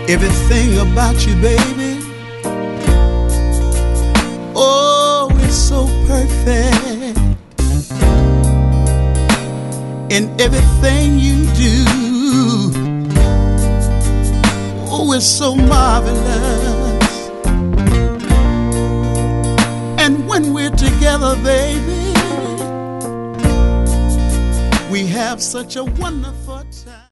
Everything about you, baby, oh, it's so perfect. In everything you do, oh, it's so marvelous. And when we're together, baby, we have such a wonderful time.